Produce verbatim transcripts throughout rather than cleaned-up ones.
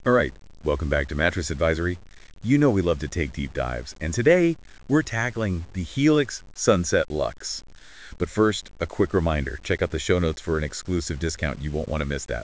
All right, welcome back to Mattress Advisory. You know we love to take deep dives, and today we're tackling the Helix Sunset Luxe. But first, a quick reminder, check out the show notes for an exclusive discount. You won't want to miss that.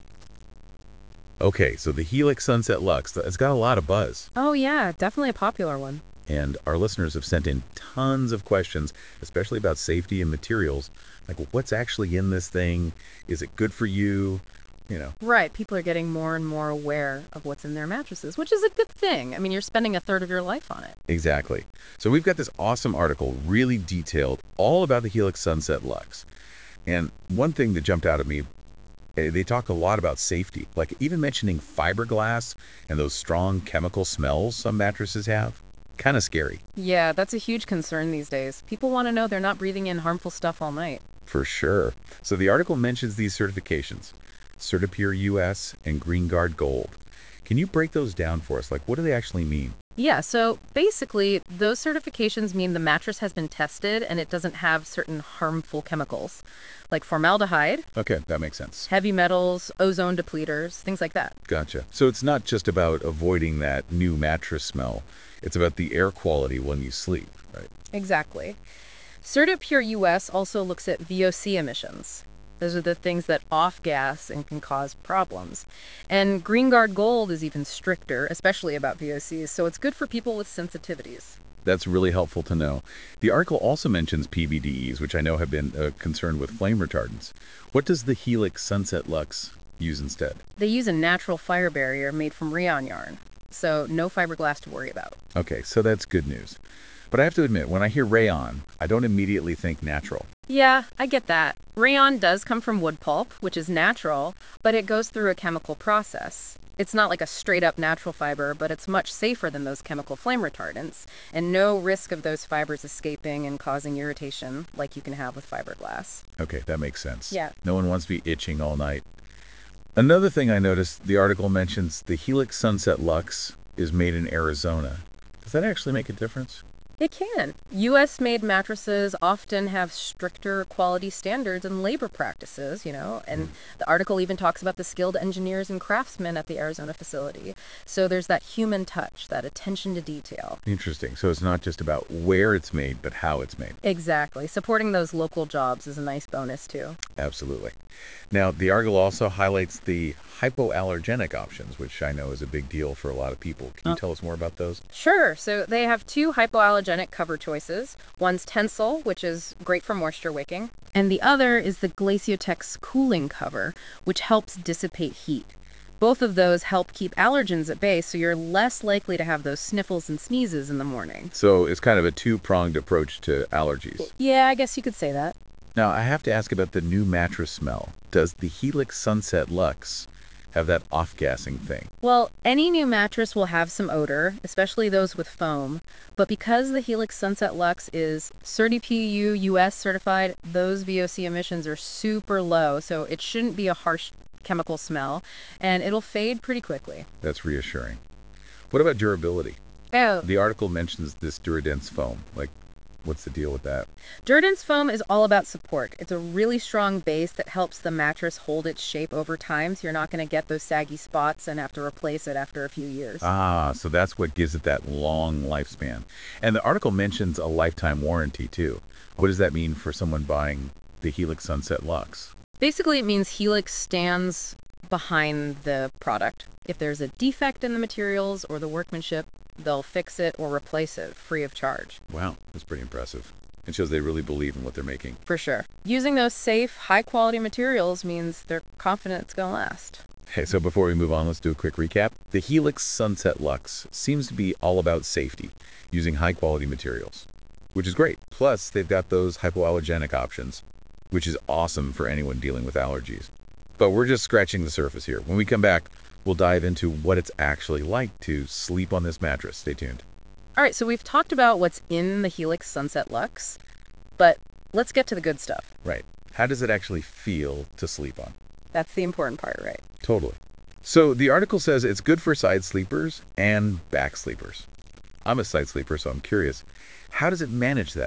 Okay, so the Helix Sunset Luxe, it's got a lot of buzz, Oh, yeah, definitely a popular one. and our listeners have sent in tons of questions, especially about safety and materials. Like, what's actually in this thing? Is it good for you? You know, Right, people are getting more and more aware of what's in their mattresses, which is a good thing. I mean, you're spending a third of your life on it. exactly. So we've got this awesome article, really detailed, all about the Helix Sunset Luxe. And one thing that jumped out at me, eh, they talk a lot about safety, like even mentioning fiberglass and those strong chemical smells some mattresses have. Kind of scary, Yeah, that's a huge concern these days. People want to know they're not breathing in harmful stuff all night. for sure. So the article mentions these certifications, Certipure U S and GreenGuard Gold. Can you break those down for us? Like, what do they actually mean? Yeah, so basically, those certifications mean the mattress has been tested and it doesn't have certain harmful chemicals, like formaldehyde, Okay, that makes sense. heavy metals, ozone depleters, things like that. Gotcha. So it's not just about avoiding that new mattress smell. It's about the air quality when you sleep, right? Exactly. CertaPure U S also looks at V O C emissions. Those are the things that off gas and can cause problems. And GreenGuard Gold is even stricter, especially about V O Cs, so it's good for people with sensitivities. That's really helpful to know. The article also mentions P B D Es, which I know have been uh, concerned with flame retardants. What does the Helix Sunset Luxe use instead? They use a natural fire barrier made from rayon yarn, so no fiberglass to worry about. Okay, so that's good news. But I have to admit, when I hear rayon, I don't immediately think natural. Yeah, I get that. Rayon does come from wood pulp, which is natural, but it goes through a chemical process. It's not like a straight up natural fiber, but it's much safer than those chemical flame retardants, and no risk of those fibers escaping and causing irritation like you can have with fiberglass. Okay, that makes sense. Yeah. No one wants to be itching all night. Another thing I noticed, the article mentions the Helix Sunset Luxe is made in Arizona. Does that actually make a difference? It can. U S made mattresses often have stricter quality standards and labor practices, you know, and the article even talks about the skilled engineers and craftsmen at the Arizona facility. So there's that human touch, that attention to detail. Interesting. So it's not just about where it's made, but how it's made. Exactly. Supporting those local jobs is a nice bonus, too. Absolutely. Now, the article also highlights the hypoallergenic options, which I know is a big deal for a lot of people. Can you tell us more about those? Sure. So they have two hypoallergenic cover choices. One's Tencel, which is great for moisture wicking, and the other is the Glaciotex cooling cover, which helps dissipate heat. Both of those help keep allergens at bay, so you're less likely to have those sniffles and sneezes in the morning. So it's kind of a two-pronged approach to allergies. Yeah, I guess you could say that. Now, I have to ask about the new mattress smell. Does the Helix Sunset Luxe have that off-gassing thing? Well, any new mattress will have some odor, especially those with foam. But because the Helix Sunset Luxe is CertiPU U S certified, those V O C emissions are super low, so it shouldn't be a harsh chemical smell, and it'll fade pretty quickly. That's reassuring. What about durability? Oh, The article mentions this Duradense foam. Like, what's the deal with that? Durden's foam is all about support. It's a really strong base that helps the mattress hold its shape over time, so you're not going to get those saggy spots and have to replace it after a few years. Ah, so that's what gives it that long lifespan. And the article mentions a lifetime warranty too. What does that mean for someone buying the Helix Sunset Luxe? Basically, it means Helix stands behind the product. If there's a defect in the materials or the workmanship, they'll fix it or replace it free of charge. Wow, that's pretty impressive. It shows they really believe in what they're making. For sure. Using those safe, high quality materials means they're confident it's going to last. Hey, so before we move on, let's do a quick recap. The Helix Sunset Luxe seems to be all about safety, using high quality materials, which is great. Plus, they've got those hypoallergenic options, which is awesome for anyone dealing with allergies. But we're just scratching the surface here. When we come back, we'll dive into what it's actually like to sleep on this mattress. Stay tuned. All right, so we've talked about what's in the Helix Sunset Luxe, but let's get to the good stuff. Right. How does it actually feel to sleep on? That's the important part, right? Totally. So the article says it's good for side sleepers and back sleepers. I'm a side sleeper, so I'm curious. How does it manage that?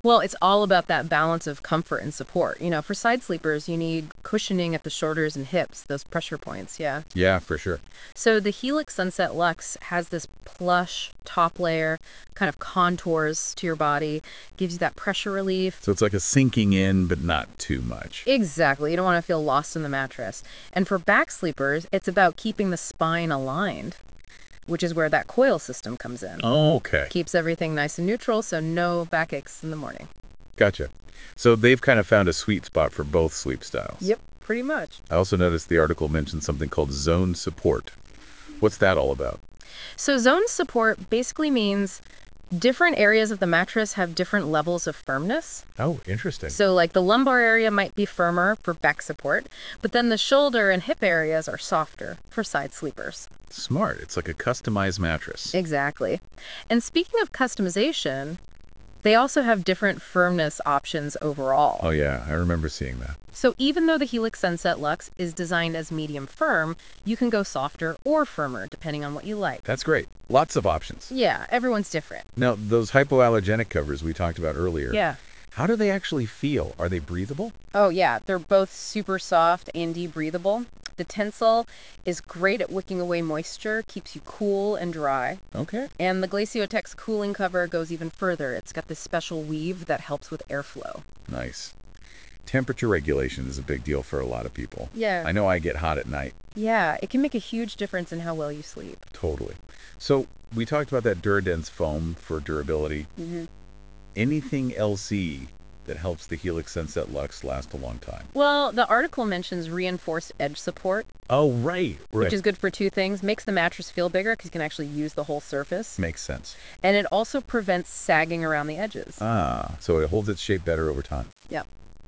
Well, it's all about that balance of comfort and support. You know, for side sleepers, you need cushioning at the shoulders and hips, those pressure points, yeah. Yeah, for sure. So the Helix Sunset Luxe has this plush top layer, kind of contours to your body, gives you that pressure relief. So it's like a sinking in, but not too much. Exactly. You don't want to feel lost in the mattress. And for back sleepers, it's about keeping the spine aligned, which is where that coil system comes in. Oh, okay. Keeps everything nice and neutral, so no backaches in the morning. Gotcha. So they've kind of found a sweet spot for both sleep styles. Yep, pretty much. I also noticed the article mentioned something called zone support. What's that all about? So zone support basically means different areas of the mattress have different levels of firmness. Oh, interesting. So like the lumbar area might be firmer for back support, but then the shoulder and hip areas are softer for side sleepers. Smart. It's like a customized mattress. Exactly. And speaking of customization, they also have different firmness options overall. Oh, yeah. I remember seeing that. So even though the Helix Sunset Luxe is designed as medium firm, you can go softer or firmer depending on what you like. That's great. Lots of options. Yeah, everyone's different. Now, those hypoallergenic covers we talked about earlier, Yeah. how do they actually feel? Are they breathable? Oh, yeah. They're both super soft and breathable. The Tencel is great at wicking away moisture, keeps you cool and dry. Okay. And the Glaciotex cooling cover goes even further. It's got this special weave that helps with airflow. Nice. Temperature regulation is a big deal for a lot of people. Yeah. I know I get hot at night. Yeah, it can make a huge difference in how well you sleep. Totally. So we talked about that Duradense foam for durability. Mm-hmm. Anything L C that helps the Helix Sunset Luxe last a long time? Well, the article mentions reinforced edge support, Oh, right. Right. which is good for two things. Makes the mattress feel bigger because you can actually use the whole surface. Makes sense. And it also prevents sagging around the edges. Ah, so it holds its shape better over time. Yep.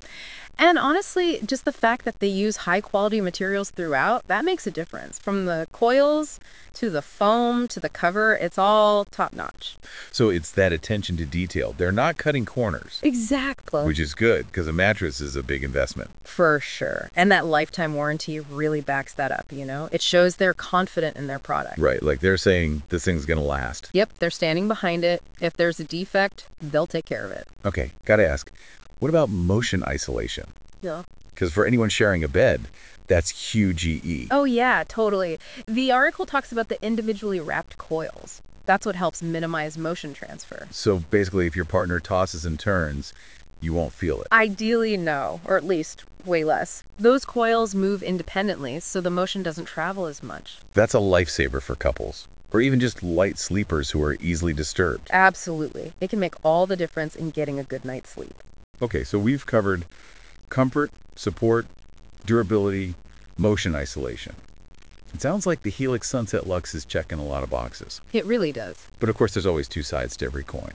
And honestly, just the fact that they use high quality materials throughout, that makes a difference. From the coils to the foam to the cover, it's all top notch. So it's that attention to detail. They're not cutting corners, Exactly. which is good because a mattress is a big investment. For sure. And that lifetime warranty really backs that up, you know? It shows they're confident in their product. Right, like they're saying this thing's going to last. Yep, they're standing behind it. If there's a defect, they'll take care of it. Okay, gotta ask, what about motion isolation? Yeah. Because for anyone sharing a bed, that's huge E E. Oh, yeah, totally. The article talks about the individually wrapped coils. That's what helps minimize motion transfer. So basically, if your partner tosses and turns, you won't feel it. Ideally, no, or at least way less. Those coils move independently, so the motion doesn't travel as much. That's a lifesaver for couples, or even just light sleepers who are easily disturbed. Absolutely. It can make all the difference in getting a good night's sleep. Okay, so we've covered comfort, support, durability, motion isolation. It sounds like the Helix Sunset Luxe is checking a lot of boxes. It really does. But of course, there's always two sides to every coin.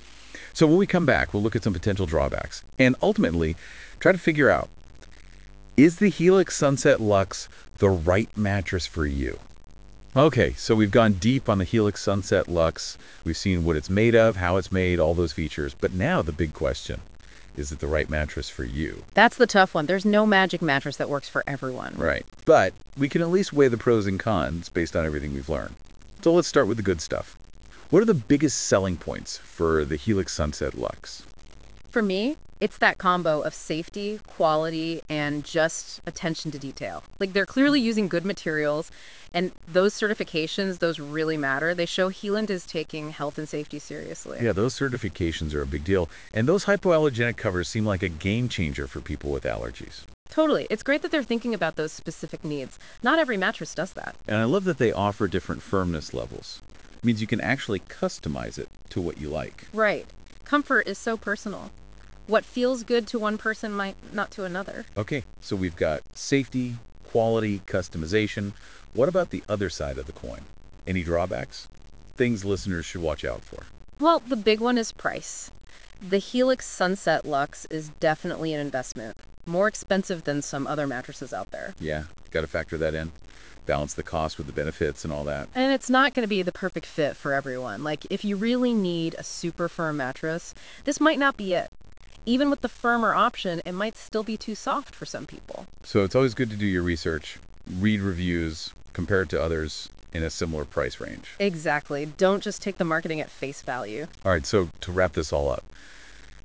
So when we come back, we'll look at some potential drawbacks and ultimately try to figure out, is the Helix Sunset Luxe the right mattress for you? Okay, so we've gone deep on the Helix Sunset Luxe. We've seen what it's made of, how it's made, all those features. But now the big question, is it the right mattress for you? That's the tough one. There's no magic mattress that works for everyone. Right. But we can at least weigh the pros and cons based on everything we've learned. So let's start with the good stuff. What are the biggest selling points for the Helix Sunset Luxe? For me, it's that combo of safety, quality, and just attention to detail. Like they're clearly using good materials, and those certifications, those really matter. They show Healand is taking health and safety seriously. Yeah, those certifications are a big deal. And those hypoallergenic covers seem like a game changer for people with allergies. Totally. It's great that they're thinking about those specific needs. Not every mattress does that. And I love that they offer different firmness levels. It means you can actually customize it to what you like. Right. Comfort is so personal. What feels good to one person might not to another. Okay, so we've got safety, quality, customization. What about the other side of the coin? Any drawbacks? Things listeners should watch out for. Well, the big one is price. The Helix Sunset Luxe is definitely an investment. More expensive than some other mattresses out there. Yeah, got to factor that in. Balance the cost with the benefits and all that. And it's not going to be the perfect fit for everyone. Like, if you really need a super firm mattress, this might not be it. Even with the firmer option, it might still be too soft for some people. So it's always good to do your research, read reviews, compare it to others in a similar price range. Exactly. Don't just take the marketing at face value. All right, so to wrap this all up,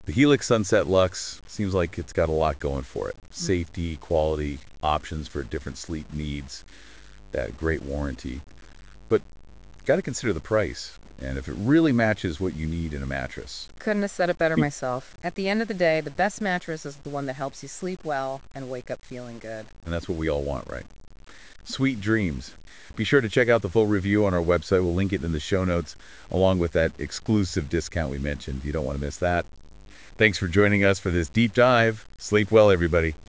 The Helix Sunset Luxe seems like it's got a lot going for it. Safety, quality, options for different sleep needs, that great warranty. But got to consider the price and if it really matches what you need in a mattress. Couldn't have said it better myself. At the end of the day, the best mattress is the one that helps you sleep well and wake up feeling good. And that's what we all want, right? Sweet dreams. Be sure to check out the full review on our website. We'll link it in the show notes, along with that exclusive discount we mentioned. You don't want to miss that. Thanks for joining us for this deep dive. Sleep well, everybody.